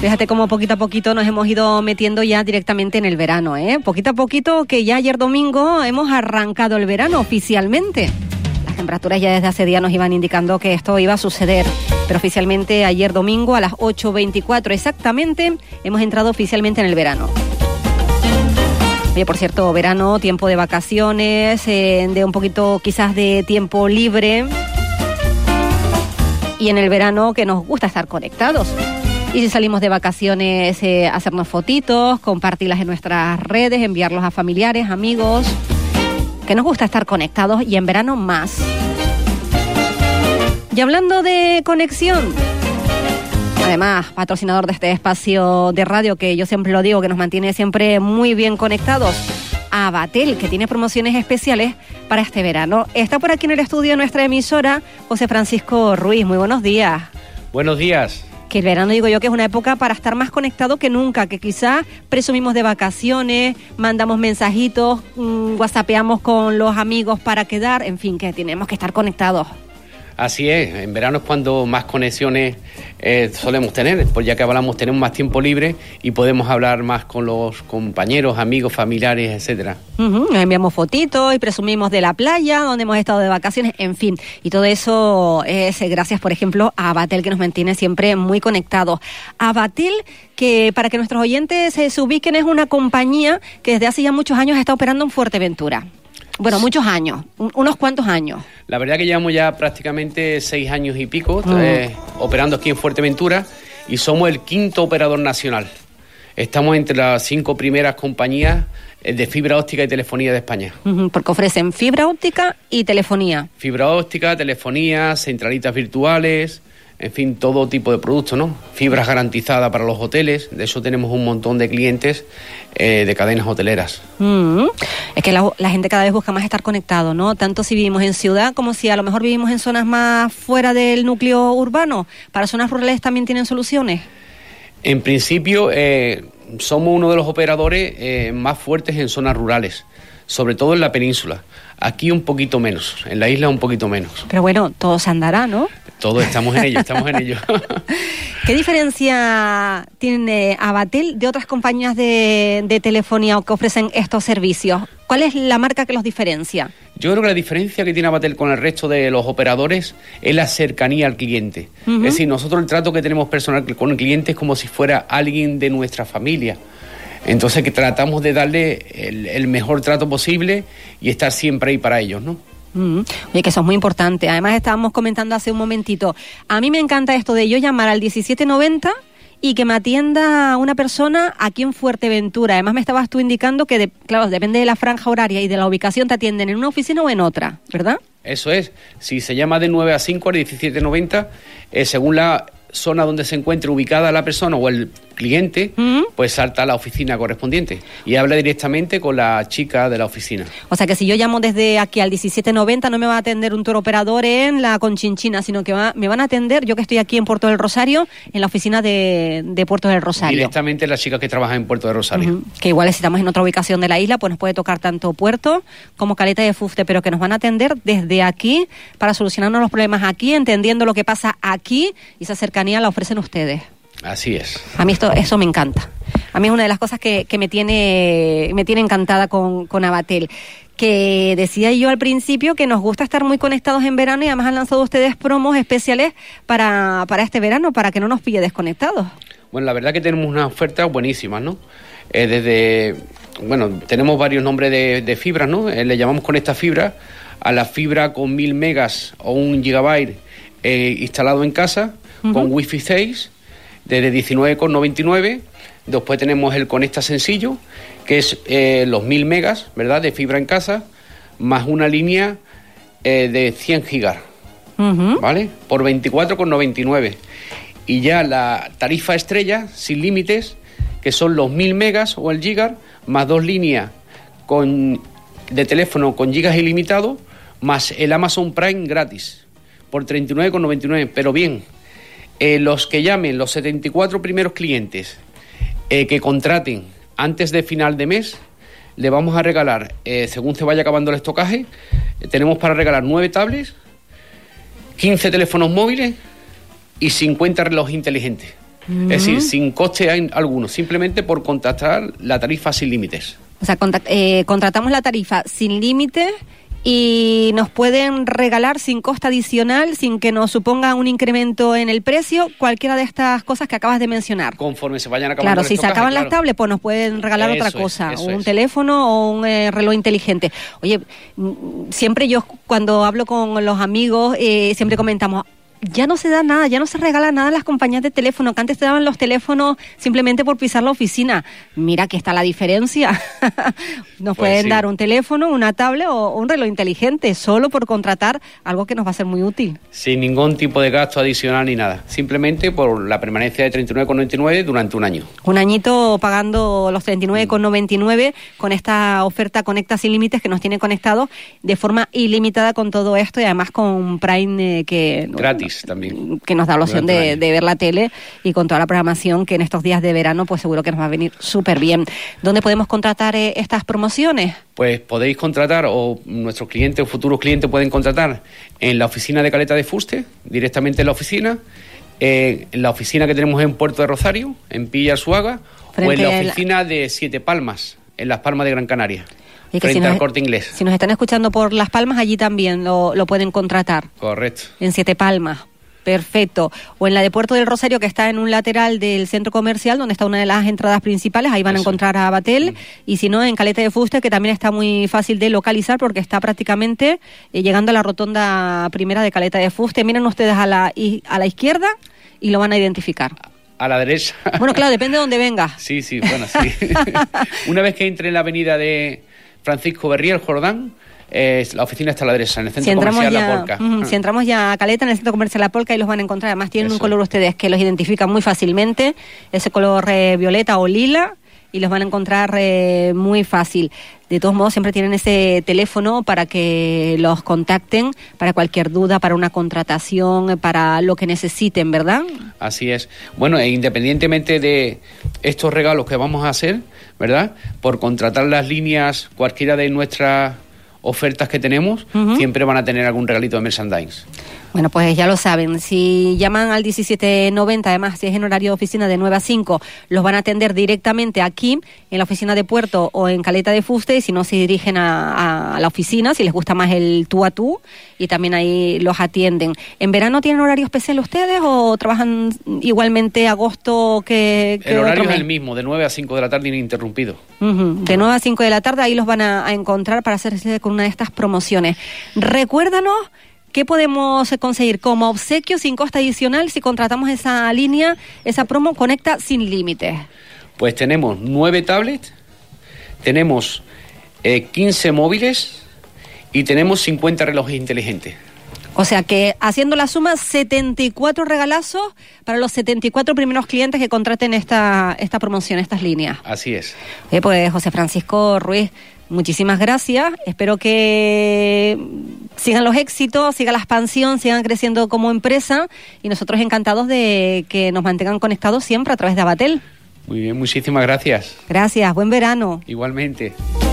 Fíjate cómo poquito a poquito nos hemos ido metiendo ya directamente en el verano, ¿eh? Poquito a poquito, que ya ayer domingo hemos arrancado el verano oficialmente. Las temperaturas ya desde hace días nos iban indicando que esto iba a suceder, pero oficialmente ayer domingo a las 8:24 exactamente hemos entrado oficialmente en el verano. Oye, por cierto, verano, tiempo de vacaciones, de un poquito quizás de tiempo libre. Y en el verano que nos gusta estar conectados. Y si salimos de vacaciones, hacernos fotitos, compartirlas en nuestras redes, enviarlos a familiares, amigos. Que nos gusta estar conectados y en verano más. Y hablando de conexión, además, patrocinador de este espacio de radio que yo siempre lo digo, que nos mantiene siempre muy bien conectados, Avatel, que tiene promociones especiales para este verano. Está por aquí en el estudio nuestra emisora, José Francisco Ruiz. Muy buenos días. Buenos días. Que el verano, digo yo, que es una época para estar más conectado que nunca, que quizás presumimos de vacaciones, mandamos mensajitos, whatsappeamos con los amigos para quedar, en fin, que tenemos que estar conectados. Así es, en verano es cuando más conexiones solemos tener, pues ya que hablamos, tenemos más tiempo libre y podemos hablar más con los compañeros, amigos, familiares, etcétera. Nos enviamos fotitos y presumimos de la playa, donde hemos estado de vacaciones, en fin. Y todo eso es gracias, por ejemplo, a Avatel, que nos mantiene siempre muy conectados. Avatel, que para que nuestros oyentes se ubiquen, es una compañía que desde hace ya muchos años está operando en Fuerteventura. Bueno, muchos años, unos cuantos años. La verdad que llevamos ya prácticamente 6 años y pico operando aquí en Fuerteventura y somos el 5º operador nacional. Estamos entre las 5 primeras compañías de fibra óptica y telefonía de España. Porque ofrecen fibra óptica y telefonía. Fibra óptica, telefonía, centralitas virtuales, en fin, todo tipo de productos, ¿no? Fibras garantizadas para los hoteles, de eso tenemos un montón de clientes de cadenas hoteleras. Es que la gente cada vez busca más estar conectado, ¿no? Tanto si vivimos en ciudad como si a lo mejor vivimos en zonas más fuera del núcleo urbano. ¿Para zonas rurales también tienen soluciones? En principio, somos uno de los operadores más fuertes en zonas rurales, sobre todo en la península. Aquí un poquito menos, en la isla un poquito menos. Pero bueno, todo se andará, ¿no? Todos estamos en ello, ¿Qué diferencia tiene Avatel de otras compañías de telefonía que ofrecen estos servicios? ¿Cuál es la marca que los diferencia? Yo creo que la diferencia que tiene Avatel con el resto de los operadores es la cercanía al cliente. Es decir, nosotros el trato que tenemos personal con el cliente es como si fuera alguien de nuestra familia. Entonces que tratamos de darle el mejor trato posible y estar siempre ahí para ellos, ¿no? Oye, que eso es muy importante. Además, estábamos comentando hace un momentito, a mí me encanta esto de yo llamar al 1790 y que me atienda una persona aquí en Fuerteventura. Además, me estabas tú indicando que, claro, depende de la franja horaria y de la ubicación, te atienden en una oficina o en otra, ¿verdad? Eso es. Si se llama de 9 a 5 al 1790, según la zona donde se encuentre ubicada la persona o el cliente, pues salta a la oficina correspondiente y habla directamente con la chica de la oficina. O sea que si yo llamo desde aquí al 1790 no me va a atender un touroperador en la Conchinchina, sino que me van a atender, yo que estoy aquí en Puerto del Rosario, en la oficina de Puerto del Rosario. Directamente la chica que trabaja en Puerto del Rosario. Que igual si estamos en otra ubicación de la isla, pues nos puede tocar tanto Puerto como Caleta de Fuste, pero que nos van a atender desde aquí para solucionarnos los problemas aquí, entendiendo lo que pasa aquí, y esa cercanía la ofrecen ustedes. Así es. A mí eso me encanta. A mí es una de las cosas que me tiene encantada con Avatel. Que decía yo al principio que nos gusta estar muy conectados en verano y además han lanzado ustedes promos especiales para este verano, para que no nos pille desconectados. Bueno, la verdad que tenemos unas ofertas buenísimas, ¿no? Tenemos varios nombres de fibras, ¿no? Le llamamos con esta fibra a la fibra con 1000 megas o 1 gigabyte instalado en casa, con Wi-Fi 6, desde 19,99. Después tenemos el Conecta Sencillo, que es los 1000 megas, ¿verdad?, de fibra en casa, más una línea de 100 gigas, ¿vale?, por 24,99. Y ya la tarifa estrella, sin límites, que son los 1000 megas o el giga, más 2 líneas de teléfono con gigas ilimitados, más el Amazon Prime gratis, por 39,99. Pero bien, los que llamen, los 74 primeros clientes que contraten antes de final de mes, le vamos a regalar, según se vaya acabando el estocaje, tenemos para regalar 9 tablets, 15 teléfonos móviles y 50 relojes inteligentes. Es decir, sin coste alguno, simplemente por contratar la tarifa sin límites. O sea, contratamos la tarifa sin límites y nos pueden regalar sin coste adicional, sin que nos suponga un incremento en el precio, cualquiera de estas cosas que acabas de mencionar. Conforme se vayan acabando. Claro, si se acaban las tablets, pues nos pueden regalar otra cosa, un teléfono o un reloj inteligente. Oye, siempre yo cuando hablo con los amigos, siempre comentamos, ya no se da nada, ya no se regala nada a las compañías de teléfono, que antes te daban los teléfonos simplemente por pisar la oficina. Mira que está la diferencia. Nos pueden dar un teléfono, una tablet o un reloj inteligente, solo por contratar algo que nos va a ser muy útil. Sin ningún tipo de gasto adicional ni nada, simplemente por la permanencia de 39,99 durante un año. Un añito pagando los 39,99 con esta oferta Conecta Sin Límites que nos tiene conectados de forma ilimitada con todo esto y además con Prime gratis. También. Que nos da la opción de ver la tele y con toda la programación que en estos días de verano pues seguro que nos va a venir súper bien. ¿Dónde podemos contratar estas promociones? Pues podéis contratar, o nuestros clientes o futuros clientes pueden contratar en la oficina de Caleta de Fuste, directamente en la oficina que tenemos en Puerto de Rosario, en Pilla Arzuaga, o en la oficina de Siete Palmas, en Las Palmas de Gran Canaria. Y que frente al Corte Inglés. Si nos están escuchando por Las Palmas, allí también lo pueden contratar. Correcto. En Siete Palmas. Perfecto. O en la de Puerto del Rosario, que está en un lateral del centro comercial, donde está una de las entradas principales, ahí van a encontrar a Batel. Y si no, en Caleta de Fuste, que también está muy fácil de localizar, porque está prácticamente llegando a la rotonda primera de Caleta de Fuste. Miren ustedes a la izquierda y lo van a identificar. A la derecha. Bueno, claro, depende de dónde venga. Sí, bueno, sí. Una vez que entre en la avenida de Francisco Berriel Jordán, la oficina está a la derecha, en el centro comercial La Polca. Si entramos ya a Caleta, en el centro comercial La Polca, ahí los van a encontrar. Además tienen un color ustedes que los identifican muy fácilmente, ese color violeta o lila, y los van a encontrar muy fácil. De todos modos, siempre tienen ese teléfono para que los contacten para cualquier duda, para una contratación, para lo que necesiten, ¿verdad? Así es. Bueno, e independientemente de estos regalos que vamos a hacer, ¿verdad? Por contratar las líneas, cualquiera de nuestras ofertas que tenemos, siempre van a tener algún regalito de merchandise. Bueno, pues ya lo saben, si llaman al 1790, además si es en horario de oficina de 9 a 5, los van a atender directamente aquí, en la oficina de Puerto o en Caleta de Fuste, y si no se dirigen a la oficina, si les gusta más el tú a tú, y también ahí los atienden. ¿En verano tienen horario especial ustedes o trabajan igualmente agosto que el horario es el mismo, de 9 a 5 de la tarde ininterrumpido. De 9 a 5 de la tarde, ahí los van a encontrar para hacerse con una de estas promociones. Recuérdanos ¿qué podemos conseguir como obsequio sin coste adicional si contratamos esa línea, esa promo Conecta Sin Límites? Pues tenemos 9 tablets, tenemos 15 móviles y tenemos 50 relojes inteligentes. O sea que, haciendo la suma, 74 regalazos para los 74 primeros clientes que contraten esta promoción, estas líneas. Así es. Pues José Francisco Ruiz, muchísimas gracias. Espero que sigan los éxitos, siga la expansión, sigan creciendo como empresa y nosotros encantados de que nos mantengan conectados siempre a través de Abatel. Muy bien, muchísimas gracias. Gracias, buen verano. Igualmente.